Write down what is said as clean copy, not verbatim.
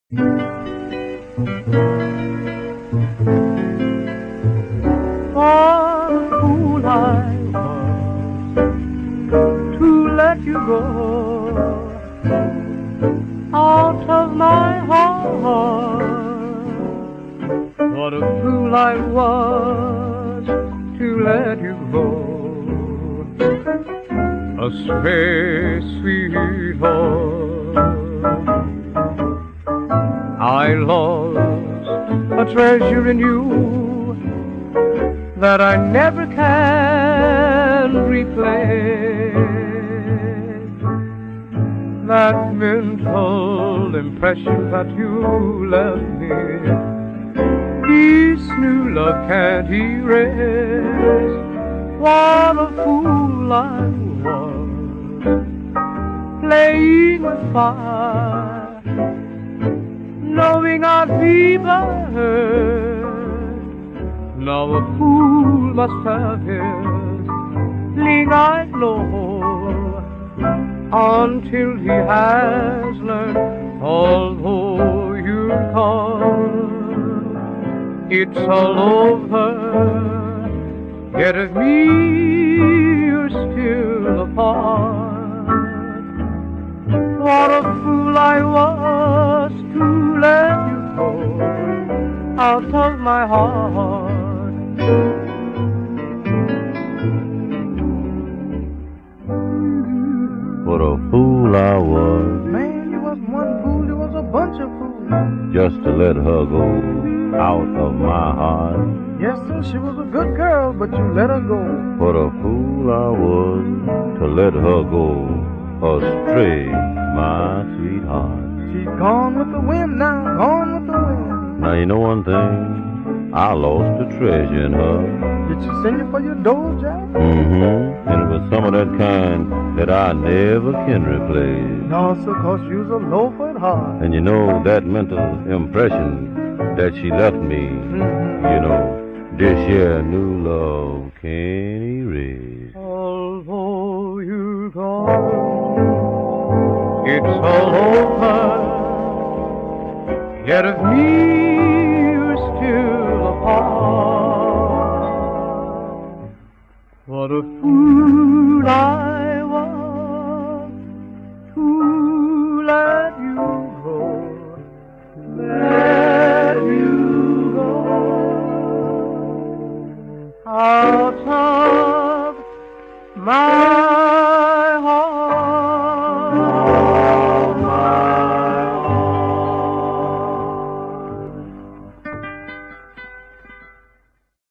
What a fool I was to let you go out of my heart. What a fool I was to let you go astray, sweetheart. I lost a treasure in you that I never can replace. That mental impression that you left me, this new love can't erase. What a fool I was, playing with fire, knowing I'd be burned. Now a fool must have his fleeing-eyed know until he has learned. Although you come, it's all over. Yet of me you're still a part. What a fool I was to let you go out of my heart. What a fool I was. Man, you wasn't one fool, you was a bunch of fools. Just to let her go out of my heart. Yes, sir, she was a good girl, but you let her go. What a fool I was to let her go astray, my sweetheart. She's gone with the wind now, gone with the wind. Now you know one thing, I lost a treasure in her. Did she send you for your dough, Jack? Mm-hmm. And it was some of that kind that I never can replace. No, sir, 'cause you was a loafer at heart. And you know that mental impression that she left me, you know, this year new love can't erase. Although you're gone, it's all over. Yet of me